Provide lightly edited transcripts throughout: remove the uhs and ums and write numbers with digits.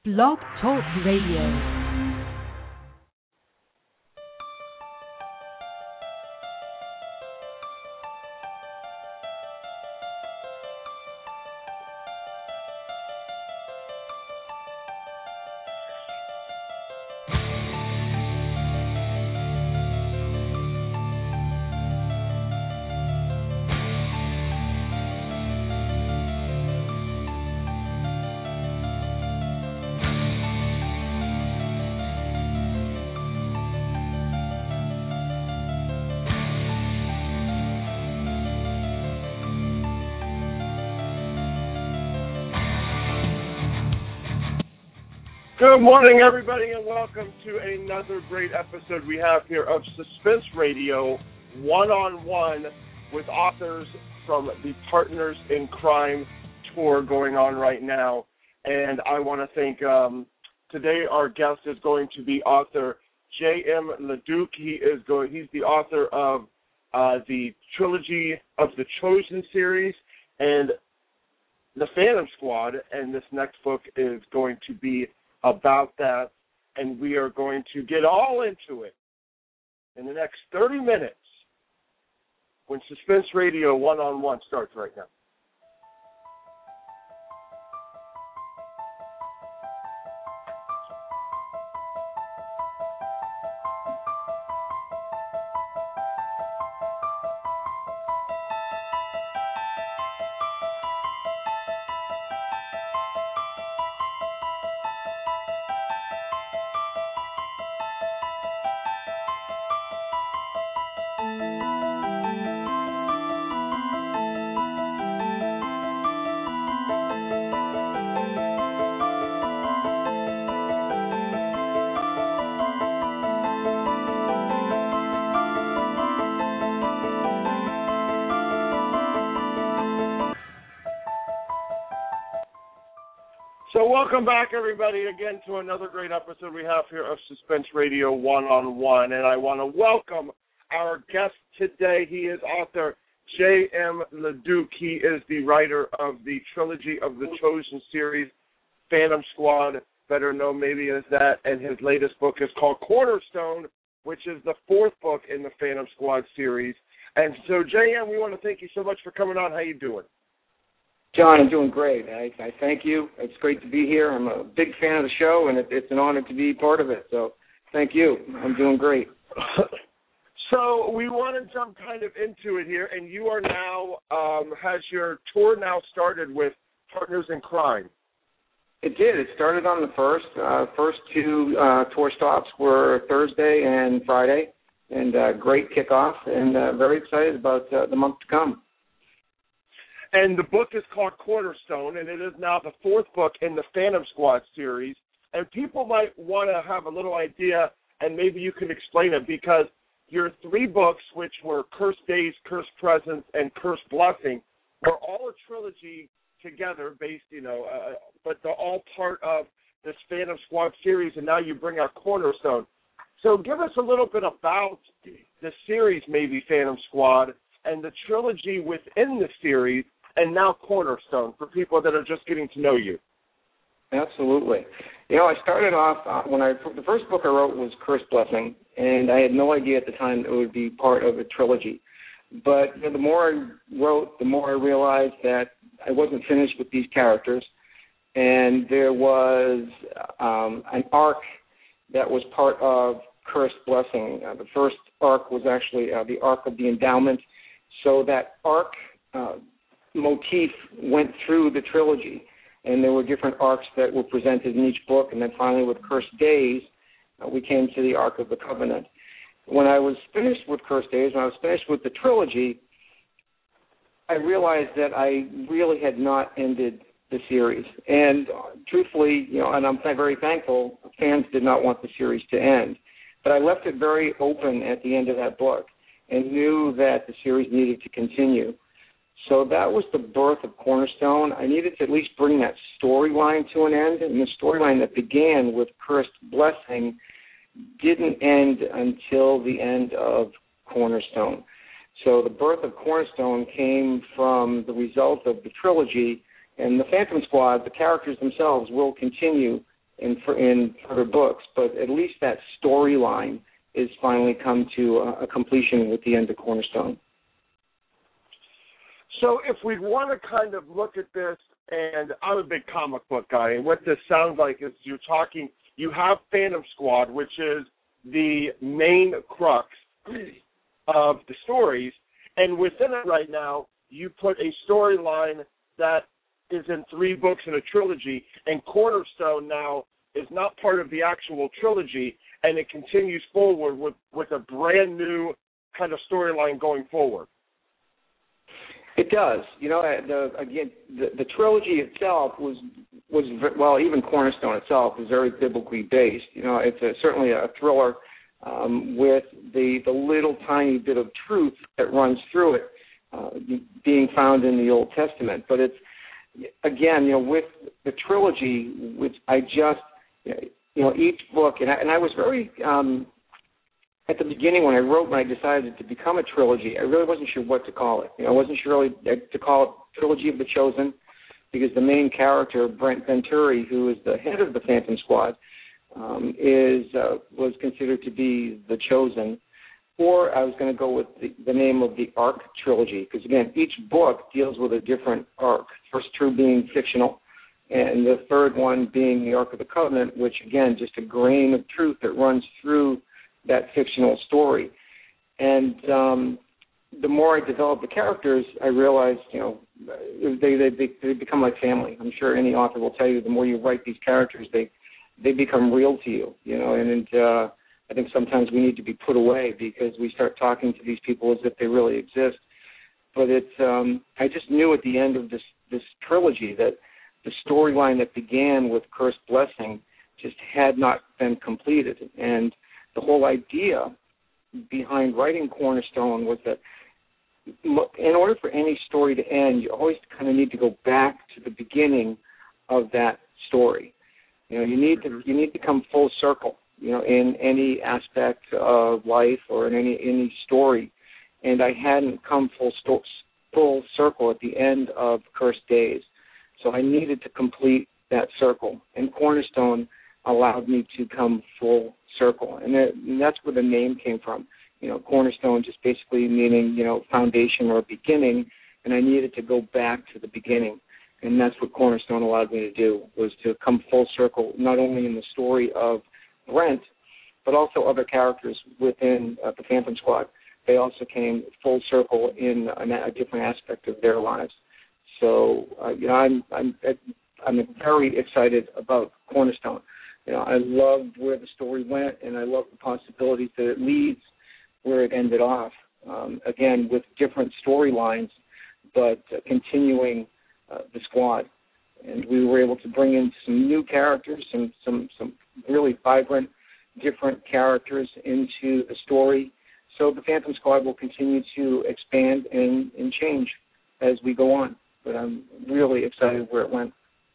Blog Talk Radio. Good morning, everybody, and welcome to another great episode we have here of Suspense Radio, one-on-one with authors from the Partners in Crime tour going on right now. And I want to thank, today our guest is going to be author J.M. LeDuc. He's the author of the trilogy of the Chosen series and the Phantom Squad, and this next book is going to be about that, and we are going to get all into it in the next 30 minutes when Suspense Radio one-on-one starts right now. So welcome back, everybody, again to another great episode we have here of Suspense Radio one-on-one. And I want to welcome our guest today. He is author J.M. LeDuc. He is the writer of the trilogy of the Chosen series, Phantom Squad, better known maybe as that. And his latest book is called Cornerstone, which is the fourth book in the Phantom Squad series. And so, J.M., we want to thank you so much for coming on. How you doing? John, I'm doing great. I thank you. It's great to be here. I'm a big fan of the show, and it's an honor to be part of it. So thank you. I'm doing great. So we want to jump kind of into it here, and you are now, has your tour now started with Partners in Crime? It did. It started on the first. First two tour stops were Thursday and Friday, and great kickoff, and very excited about the month to come. And the book is called Cornerstone, and it is now the fourth book in the Phantom Squad series. And people might want to have a little idea, and maybe you can explain it, because your three books, which were Cursed Days, Cursed Presence, and Cursed Blessing, were all a trilogy together, based, but they're all part of this Phantom Squad series, and now you bring out Cornerstone. So give us a little bit about the series, maybe Phantom Squad, and the trilogy within the series, and now Cornerstone, for people that are just getting to know you. Absolutely. I started off, the first book I wrote was Cursed Blessing, and I had no idea at the time that it would be part of a trilogy. But the more I wrote, the more I realized that I wasn't finished with these characters, and there was an arc that was part of Cursed Blessing. The first arc was actually the arc of the endowment, so that arc motif went through the trilogy, and there were different arcs that were presented in each book, and then finally with Cursed Days, we came to the Ark of the Covenant. When I was finished with Cursed Days, when I was finished with the trilogy, I realized that I really had not ended the series. And truthfully, and I'm very thankful, fans did not want the series to end. But I left it very open at the end of that book and knew that the series needed to continue. So that was the birth of Cornerstone. I needed to at least bring that storyline to an end, and the storyline that began with Cursed Blessing didn't end until the end of Cornerstone. So the birth of Cornerstone came from the result of the trilogy, and the Phantom Squad, the characters themselves, will continue in further books, but at least that storyline is finally come to a completion with the end of Cornerstone. So if we want to kind of look at this, and I'm a big comic book guy, and what this sounds like is you have Phantom Squad, which is the main crux of the stories, and within it right now, you put a storyline that is in 3 books in a trilogy, and Cornerstone now is not part of the actual trilogy, and it continues forward with a brand new kind of storyline going forward. It does. You know, the trilogy itself was well, even Cornerstone itself is very biblically based. You know, it's certainly a thriller with the little tiny bit of truth that runs through it being found in the Old Testament. But it's, again, you know, with the trilogy, which I just, you know, each book, and I was very, at the beginning when I decided to become a trilogy, I really wasn't sure what to call it. You know, I wasn't sure really to call it Trilogy of the Chosen, because the main character, Brent Venturi, who is the head of the Phantom Squad, was considered to be the Chosen. Or I was going to go with the name of the Ark Trilogy, because, again, each book deals with a different ark, first two being fictional, and the third one being the Ark of the Covenant, which, again, just a grain of truth that runs through that fictional story. And the more I developed the characters, I realized, you know, they become like family. I'm sure any author will tell you the more you write these characters, they become real to you, you know, and I think sometimes we need to be put away because we start talking to these people as if they really exist. But it's I just knew at the end of this trilogy that the storyline that began with Cursed Blessing just had not been completed. And the whole idea behind writing Cornerstone was that in order for any story to end, you always kind of need to go back to the beginning of that story. You know, you need to come full circle, you know, in any aspect of life or in any story. And I hadn't come full circle at the end of Cursed Days. So I needed to complete that circle. And Cornerstone allowed me to come full circle. And that's where the name came from. You know, Cornerstone just basically meaning, you know, foundation or beginning. And I needed to go back to the beginning. And that's what Cornerstone allowed me to do, was to come full circle, not only in the story of Brent, but also other characters within the Phantom Squad. They also came full circle in a different aspect of their lives. So, you know, I'm very excited about Cornerstone. You know, I loved where the story went, and I love the possibilities that it leads where it ended off. Again, with different storylines, but continuing the squad. And we were able to bring in some new characters, some really vibrant, different characters into the story. So the Phantom Squad will continue to expand and change as we go on. But I'm really excited where it went.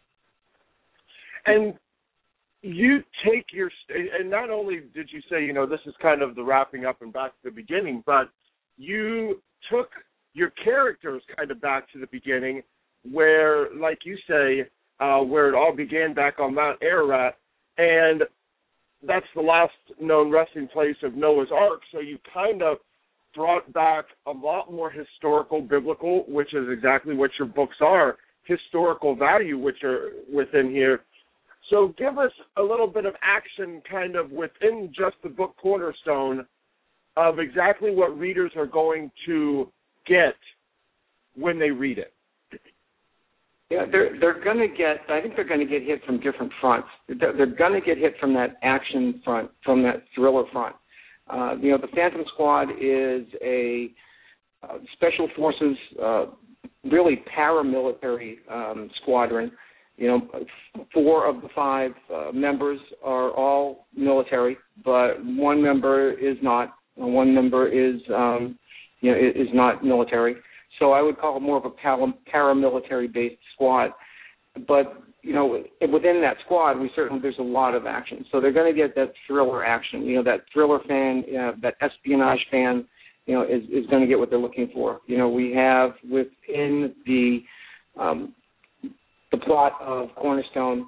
And you take and not only did you say, you know, this is kind of the wrapping up and back to the beginning, but you took your characters kind of back to the beginning where, like you say, where it all began back on Mount Ararat, and that's the last known resting place of Noah's Ark, so you kind of brought back a lot more historical, biblical, which is exactly what your books are, historical value, which are within here. So give us a little bit of action kind of within just the book Cornerstone of exactly what readers are going to get when they read it. Yeah, they're going to get, I think they're going to get hit from different fronts. They're going to get hit from that action front, from that thriller front. You know, the Phantom Squad is a special forces, really paramilitary squadron. You know, 4 of the 5 members are all military, but one member is not. One member is, is not military. So I would call it more of a paramilitary-based squad. But, you know, within that squad, there's a lot of action. So they're going to get that thriller action. You know, that thriller fan, that espionage fan, you know, is going to get what they're looking for. You know, we have within the plot of Cornerstone,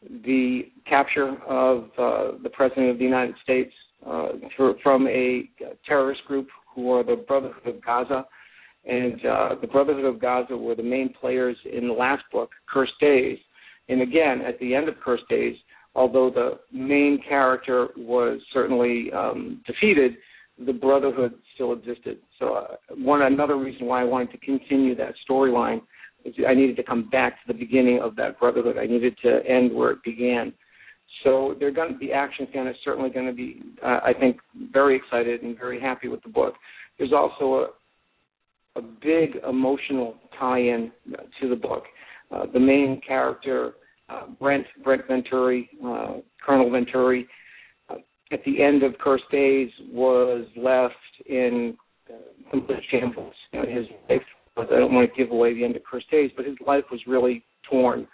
the capture of the President of the United States from a terrorist group who are the Brotherhood of Gaza. And the Brotherhood of Gaza were the main players in the last book, Cursed Days. And again, at the end of Cursed Days, although the main character was certainly defeated, the Brotherhood still existed. So another reason why I wanted to continue that storyline is I needed to come back to the beginning of that Brotherhood. I needed to end where it began. So the action fan is certainly going to be, I think, very excited and very happy with the book. There's also a big emotional tie-in to the book. The main character, Brent Venturi, Colonel Venturi, at the end of Cursed Days was left in complete shambles. His life was, I don't want to give away the end of Cursed Days, but his life was really torn.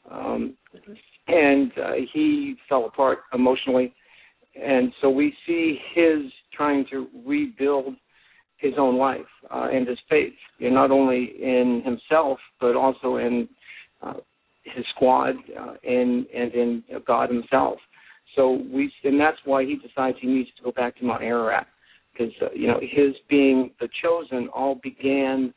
And he fell apart emotionally. And so we see his trying to rebuild his own life and his faith, not only in himself, but also in his squad and in God himself. So and that's why he decides he needs to go back to Mount Ararat, because his being the chosen all began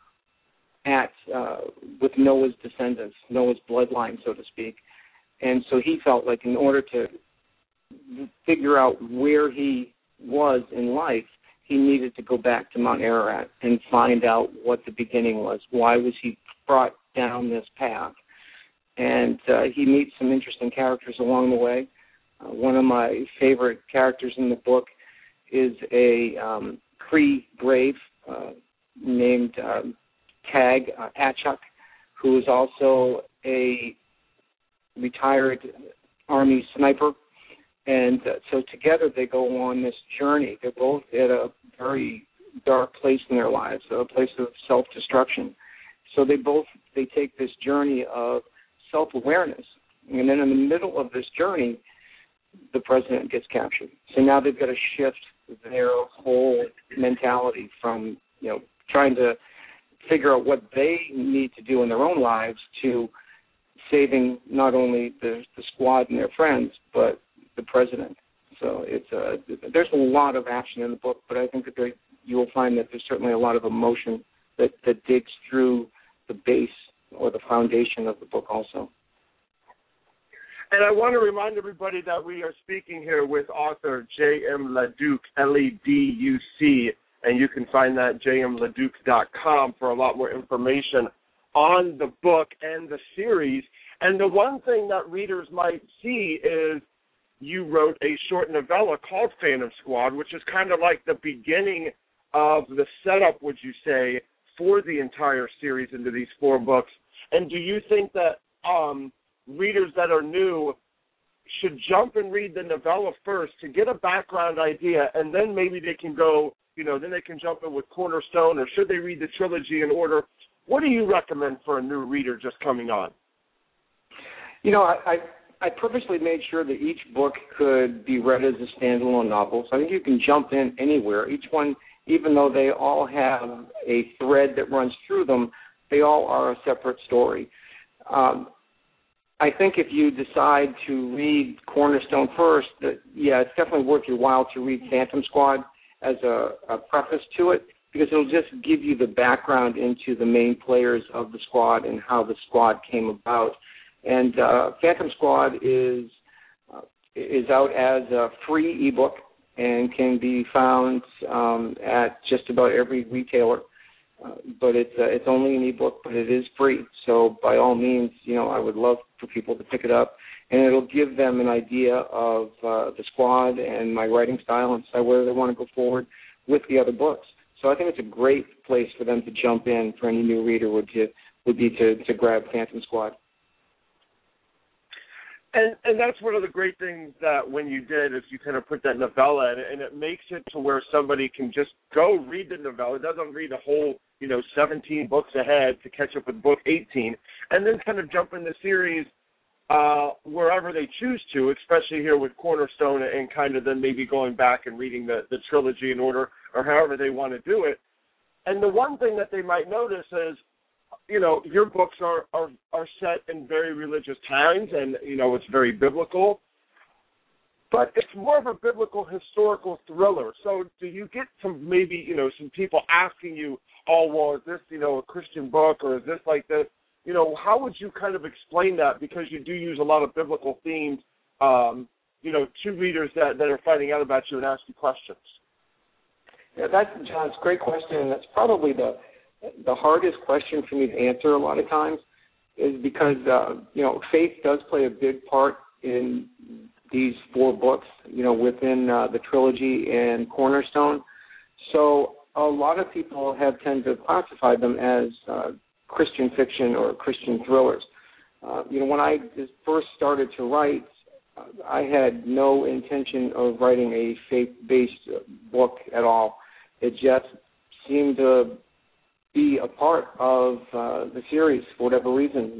with Noah's descendants, Noah's bloodline, so to speak. And so he felt like in order to figure out where he was in life, he needed to go back to Mount Ararat and find out what the beginning was. Why was he brought down this path? And he meets some interesting characters along the way. One of my favorite characters in the book is a Cree brave named Tag Achuk, who is also a retired Army sniper. And so together they go on this journey. They're both at a very dark place in their lives, a place of self-destruction. So they take this journey of self-awareness. And then in the middle of this journey, the president gets captured. So now they've got to shift their whole mentality from, trying to figure out what they need to do in their own lives to saving not only the squad and their friends, but the president. So there's a lot of action in the book, but I think that you will find that there's certainly a lot of emotion that digs through the base or the foundation of the book also. And I want to remind everybody that we are speaking here with author J.M. LeDuc, L-E-D-U-C, and you can find that at jmleduc.com for a lot more information on the book and the series. And the one thing that readers might see is you wrote a short novella called Phantom Squad, which is kind of like the beginning of the setup, would you say, for the entire series into these 4 books. And do you think that readers that are new should jump and read the novella first to get a background idea, and then maybe they can go, then they can jump in with Cornerstone, or should they read the trilogy in order? What do you recommend for a new reader just coming on? I purposely made sure that each book could be read as a standalone novel. So I think you can jump in anywhere. Each one, even though they all have a thread that runs through them, they all are a separate story. I think if you decide to read Cornerstone first, it's definitely worth your while to read Phantom Squad as a preface to it, because it'll just give you the background into the main players of the squad and how the squad came about. And Phantom Squad is out as a free ebook and can be found at just about every retailer. But it's only an ebook, but it is free. So by all means, I would love for people to pick it up, and it'll give them an idea of the squad and my writing style and decide whether they want to go forward with the other books. So I think it's a great place for them to jump in for any new reader would be to grab Phantom Squad. And that's one of the great things that when you did is you kind of put that novella in it, and it makes it to where somebody can just go read the novella. It doesn't read a whole, 17 books ahead to catch up with book 18, and then kind of jump in the series wherever they choose to, especially here with Cornerstone, and kind of then maybe going back and reading the trilogy in order or however they want to do it. And the one thing that they might notice is your books are set in very religious times, and it's very biblical. But it's more of a biblical historical thriller. So do you get some some people asking you, oh, well, is this, a Christian book, or is this like this? How would you kind of explain that? Because you do use a lot of biblical themes, to readers that are finding out about you and ask you questions. Yeah, John, it's a great question, and that's probably the hardest question for me to answer a lot of times, is because, faith does play a big part in these 4 books, within the trilogy and Cornerstone. So a lot of people have tended to classify them as Christian fiction or Christian thrillers. When I first started to write, I had no intention of writing a faith-based book at all. It just seemed to be a part of the series for whatever reason.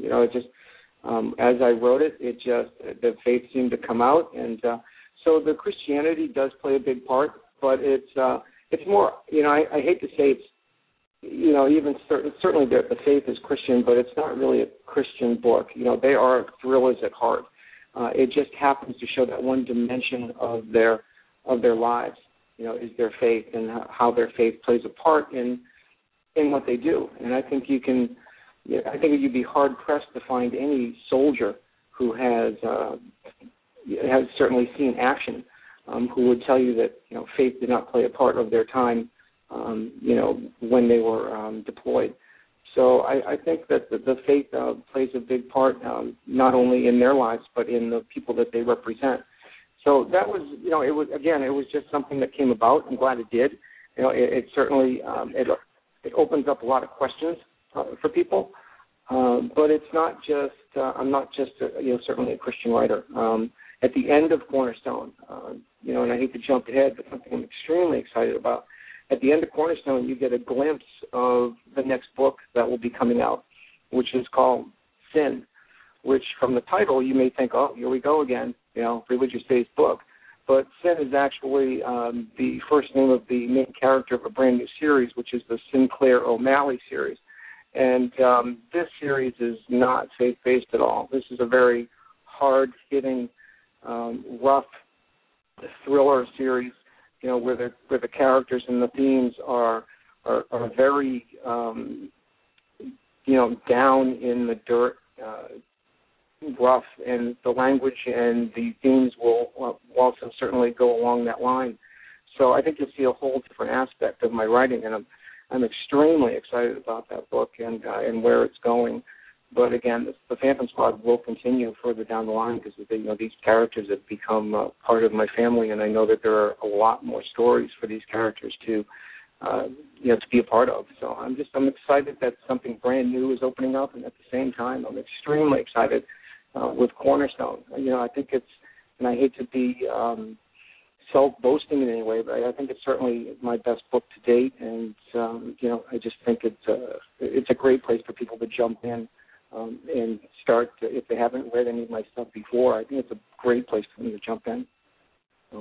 As I wrote it, the faith seemed to come out, and so the Christianity does play a big part, but it's more, I hate to say it's, certainly the faith is Christian, but it's not really a Christian book. They are thrillers at heart. It just happens to show that one dimension of their lives, is their faith and how their faith plays a part in what they do. And I think you'd be hard pressed to find any soldier who has certainly seen action, who would tell you that faith did not play a part of their time, when they were deployed. So I think that the faith plays a big part, not only in their lives but in the people that they represent. So that was, it was just something that came about. I'm glad it did. It certainly it opens up a lot of questions for people. But it's not just, I'm not just, certainly a Christian writer. At the end of Cornerstone, and I hate to jump ahead, but something I'm extremely excited about. At the end of Cornerstone, you get a glimpse of the next book that will be coming out, which is called Sin, which from the title you may think, oh, here we go again, religious-based book. But Sin is actually the first name of the main character of a brand new series, which is the Sinclair O'Malley series. And this series is not faith-based at all. This is a very hard-hitting, rough thriller series, where the characters and the themes are very, down in the dirt, rough, and the language and the themes will also certainly go along that line. So I think you'll see a whole different aspect of my writing, and I'm extremely excited about that book and where it's going. But again, the Phantom Squad will continue further down the line because these characters have become part of my family, and I know that there are a lot more stories for these characters to be a part of. So I'm excited that something brand new is opening up, and at the same time, I'm extremely excited with Cornerstone. I think it's, and I hate to be self-boasting in any way, but I think it's certainly my best book to date, and I just think it's a great place for people to jump in and start, if they haven't read any of my stuff before. I think it's a great place for them to jump in. So.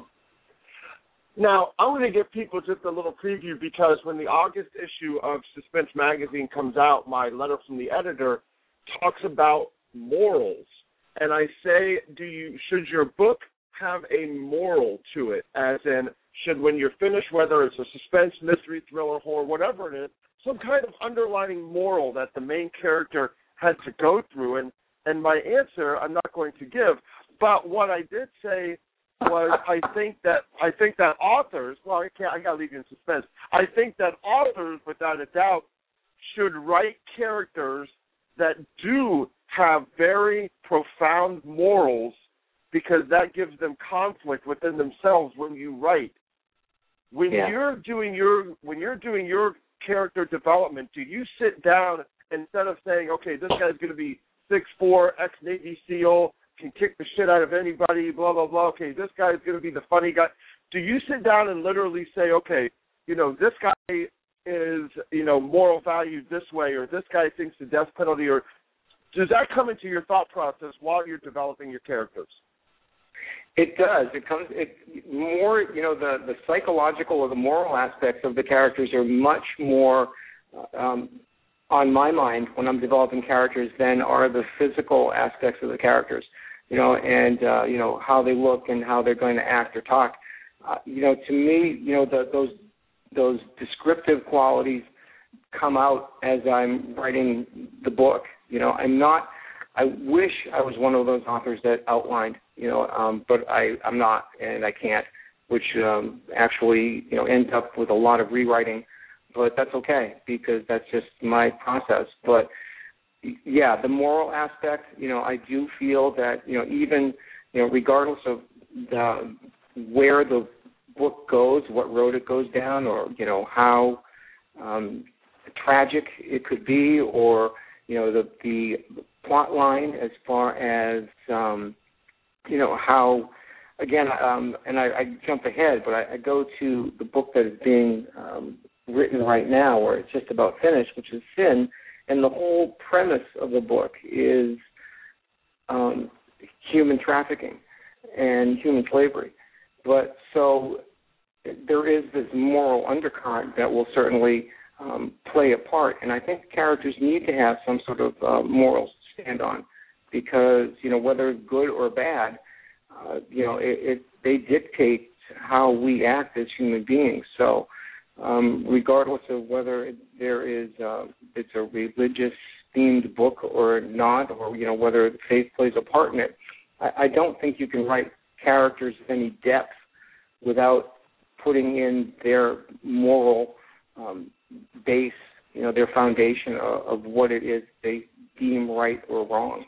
Now, I'm going to give people just a little preview, because when the August issue of Suspense Magazine comes out, my letter from the editor talks about morals. And I say, should your book have a moral to it, as in, should, when you're finished, whether it's a suspense, mystery, thriller, horror, whatever it is, some kind of underlining moral that the main character had to go through? And my answer I'm not going to give, but what I did say was I think that authors, well, I got to leave you in suspense. I think that authors, without a doubt, should write characters that do have very profound morals, because that gives them conflict within themselves when you write. When you're doing your character development, do you sit down, instead of saying, okay, this guy's going to be 6'4", ex-Navy SEAL, can kick the shit out of anybody, blah, blah, blah, okay, this guy's going to be the funny guy. Do you sit down and literally say, okay, this guy is, moral valued this way, or this guy thinks the death penalty, or does that come into your thought process while you're developing your characters? It does. More, the psychological or the moral aspects of the characters are much more on my mind when I'm developing characters then are the physical aspects of the characters, and how they look and how they're going to act or talk. To me, those descriptive qualities come out as I'm writing the book. I wish I was one of those authors that outlined, but I'm not, and I can't, which actually, ends up with a lot of rewriting. But that's okay because that's just my process. But yeah, the moral aspect, I do feel that, even, regardless of where the book goes, what road it goes down, or, how tragic it could be, or, the plot line as far as, how, again, and I jump ahead, but I go to the book that is being written right now, or it's just about finished, which is Sin, and the whole premise of the book is human trafficking and human slavery. But so there is this moral undercurrent that will certainly play a part, and I think characters need to have some sort of morals to stand on, because whether good or bad, they dictate how we act as human beings. So regardless of whether there is it's a religious themed book or not, or whether faith plays a part in it, I don't think you can write characters of any depth without putting in their moral base, their foundation of what it is they deem right or wrong.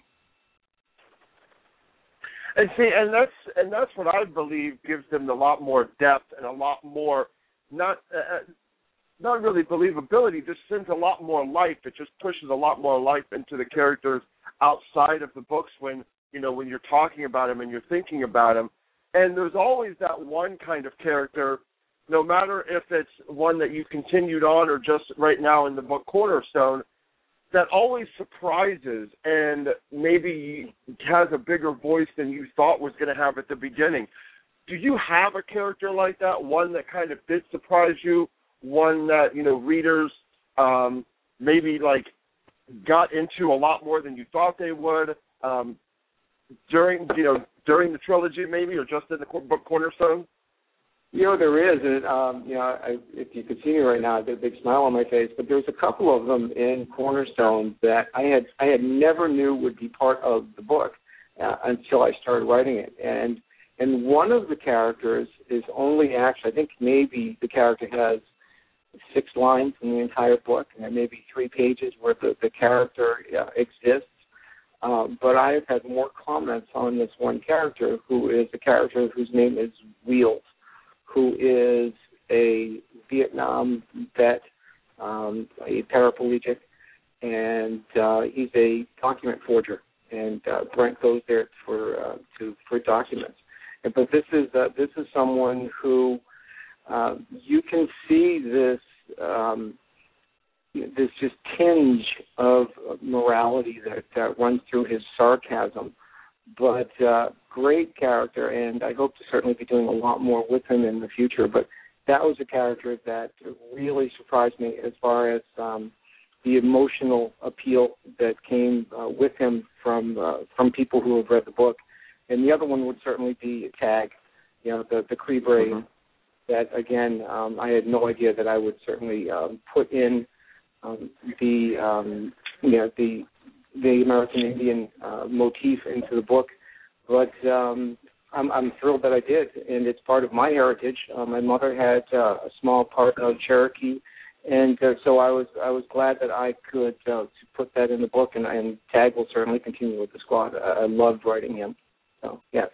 And see, and that's what I believe gives them a lot more depth and a lot more not really believability. Just sends a lot more life. It just pushes a lot more life into the characters outside of the books when you're talking about them and you're thinking about them. And there's always that one kind of character, no matter if it's one that you continued on or just right now in the book Cornerstone, that always surprises and maybe has a bigger voice than you thought was going to have at the beginning. Do you have a character like that, one that kind of did surprise you, one that, readers maybe got into a lot more than you thought they would during the trilogy maybe, or just in the book Cornerstone? There is, and if you could see me right now, I have a big smile on my face. But there's a couple of them in Cornerstone that I had never knew would be part of the book until I started writing it. And one of the characters is only actually, I think maybe the character has 6 lines in the entire book, and maybe 3 pages where the character exists. But I have had more comments on this one character, who is a character whose name is Wheels, who is a Vietnam vet, a paraplegic, and he's a document forger. And Brent goes there for documents. But this is someone who you can see this this just tinge of morality that runs through his sarcasm. But great character, and I hope to certainly be doing a lot more with him in the future. But that was a character that really surprised me as far as the emotional appeal that came with him from people who have read the book. And the other one would certainly be Tag, the Cree Brave. Mm-hmm. That again, I had no idea that I would certainly put in the American Indian motif into the book, but I'm thrilled that I did, and it's part of my heritage. My mother had a small part of Cherokee, and so I was glad that I could to put that in the book, and Tag will certainly continue with the squad. I loved writing him. So yes.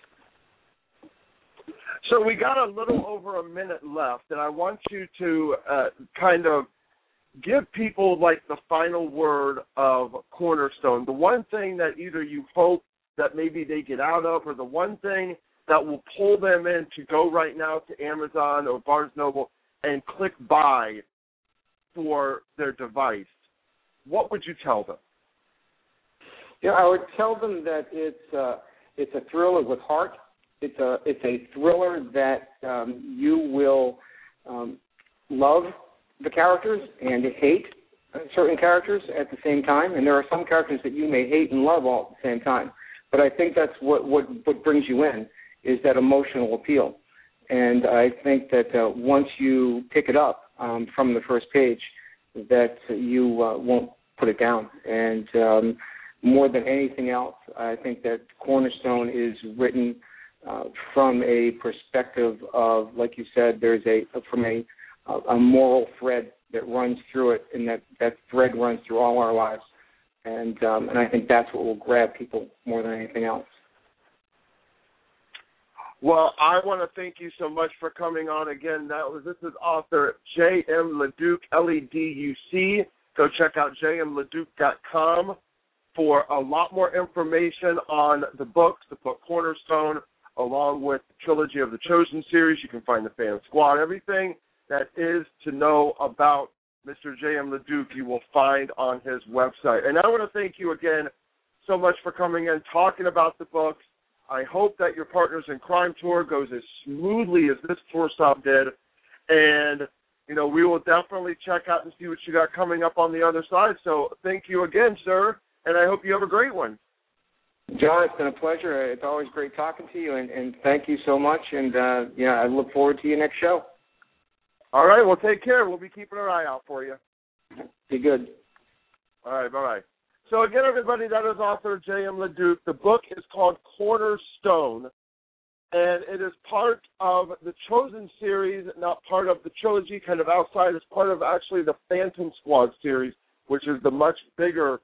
So we got a little over a minute left, and I want you to kind of give people the final word of Cornerstone, the one thing that either you hope that maybe they get out of, or the one thing that will pull them in to go right now to Amazon or Barnes Noble and click buy for their device. What would you tell them? Yeah, I would tell them that it's a thriller with heart. It's a thriller that you will love the characters and hate certain characters at the same time, and there are some characters that you may hate and love all at the same time. But I think that's what brings you in, is that emotional appeal. And I think that once you pick it up from the first page, that you won't put it down. And more than anything else, I think that Cornerstone is written from a perspective of, like you said, there's a moral thread that runs through it, and that thread runs through all our lives. And I think that's what will grab people more than anything else. Well, I want to thank you so much for coming on again. This is author J.M. LeDuc, L-E-D-U-C. Go check out jmleduc.com for a lot more information on the book Cornerstone, along with the trilogy of the Chosen series. You can find the Fan Squad. Everything that is to know about Mr. J.M. LeDuc you will find on his website. And I want to thank you again so much for coming in, talking about the books. I hope that your Partners in Crime tour goes as smoothly as this tour stop did. And, you know, we will definitely check out and see what you got coming up on the other side. So thank you again, sir, and I hope you have a great one. John, it's been a pleasure. It's always great talking to you, and thank you so much. And, I look forward to your next show. All right, well, take care. We'll be keeping our eye out for you. Be good. All right, bye-bye. So, again, everybody, that is author J.M. LeDuc. The book is called Cornerstone, and it is part of the Chosen series, not part of the trilogy, kind of outside. It's part of, actually, the Phantom Squad series, which is the much bigger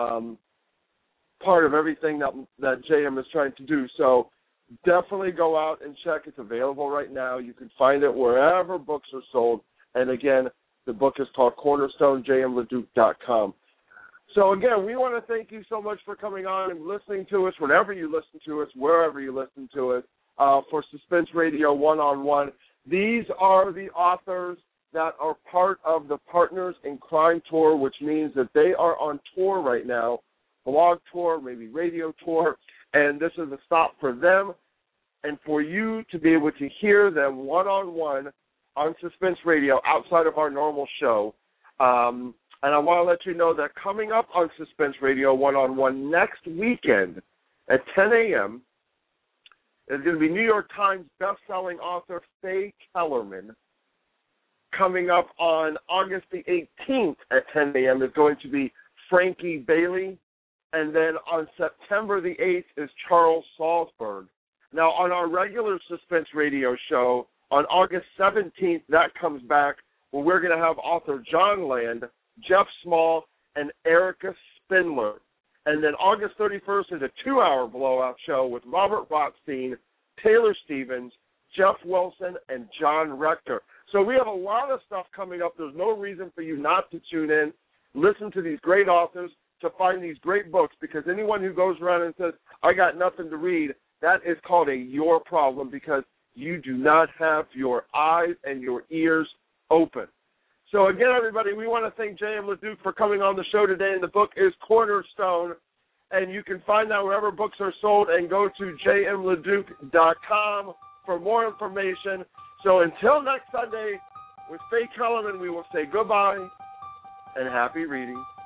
part of everything that J.M. is trying to do. So, definitely go out and check. It's available right now. You can find it wherever books are sold. And, again, the book is called Cornerstone, jmleduc.com. So, again, we want to thank you so much for coming on and listening to us, whenever you listen to us, wherever you listen to us, for Suspense Radio One-on-One. These are the authors that are part of the Partners in Crime tour, which means that they are on tour right now, blog tour, maybe radio tour, and this is a stop for them and for you to be able to hear them one-on-one on Suspense Radio outside of our normal show. And I want to let you know that coming up on Suspense Radio One-on-One next weekend at 10 a.m. is going to be New York Times best-selling author Faye Kellerman. Coming up on August the 18th at 10 a.m. is going to be Frankie Bailey. And then on September the 8th is Charles Salzberg. Now, on our regular Suspense Radio show, on August 17th, that comes back, where we're going to have author John Land, Jeff Small, and Erica Spindler. And then August 31st is a 2-hour blowout show with Robert Rothstein, Taylor Stevens, Jeff Wilson, and John Rector. So we have a lot of stuff coming up. There's no reason for you not to tune in, listen to these great authors, to find these great books, because anyone who goes around and says, I got nothing to read, that is called your problem, because you do not have your eyes and your ears open. So, again, everybody, we want to thank J.M. LeDuc for coming on the show today, and the book is Cornerstone, and you can find that wherever books are sold, and go to jmleduc.com for more information. So until next Sunday, with Faye Kellerman, we will say goodbye and happy reading.